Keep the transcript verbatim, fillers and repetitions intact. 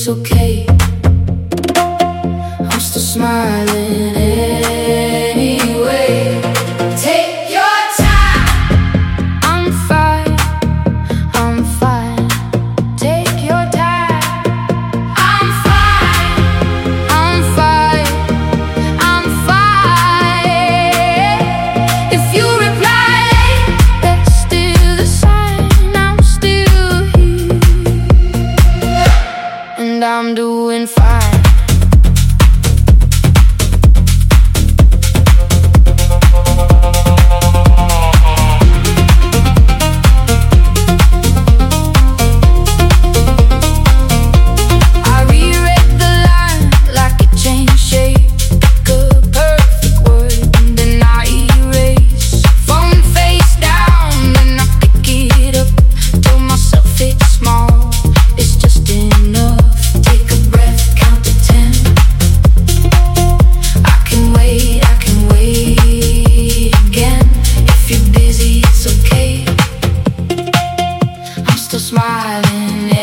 it's okay. I'm still smiling anyway. Take your time. I'm fine, I'm fine. Take your time. I'm fine, I'm fine, I'm fine. If you reply late, that's still a sign I'm still here, and I'm doing fine. Smiling